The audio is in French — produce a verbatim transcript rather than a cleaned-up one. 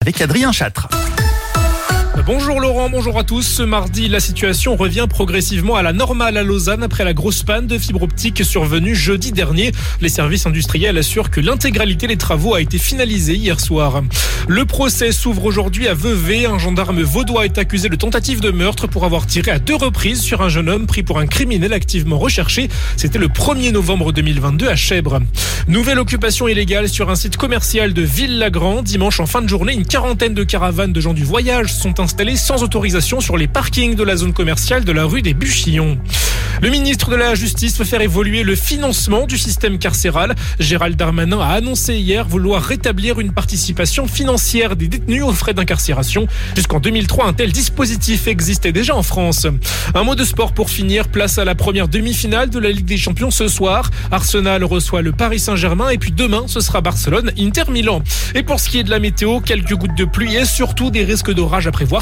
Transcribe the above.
avec Adrien Châtre. Bonjour Laurent, bonjour à tous. Ce mardi, la situation revient progressivement à la normale à Lausanne après la grosse panne de fibre optique survenue jeudi dernier. Les services industriels assurent que l'intégralité des travaux a été finalisée hier soir. Le procès s'ouvre aujourd'hui à Vevey. Un gendarme vaudois est accusé de tentative de meurtre pour avoir tiré à deux reprises sur un jeune homme pris pour un criminel activement recherché. C'était le premier novembre deux mille vingt-deux à Chèvres. Nouvelle occupation illégale sur un site commercial de Ville-Lagrand. Dimanche en fin de journée, une quarantaine de caravanes de gens du voyage sont installées sans autorisation sur les parkings de la zone commerciale de la rue des Buchillons. Le ministre de la Justice veut faire évoluer le financement du système carcéral. Gérald Darmanin a annoncé hier vouloir rétablir une participation financière des détenus aux frais d'incarcération. Jusqu'en deux mille trois, un tel dispositif existait déjà en France. Un mot de sport pour finir. Place à la première demi-finale de la Ligue des Champions ce soir. Arsenal reçoit le Paris Saint-Germain et puis demain, ce sera Barcelone-Inter Milan. Et pour ce qui est de la météo, quelques gouttes de pluie et surtout des risques d'orage à prévoir.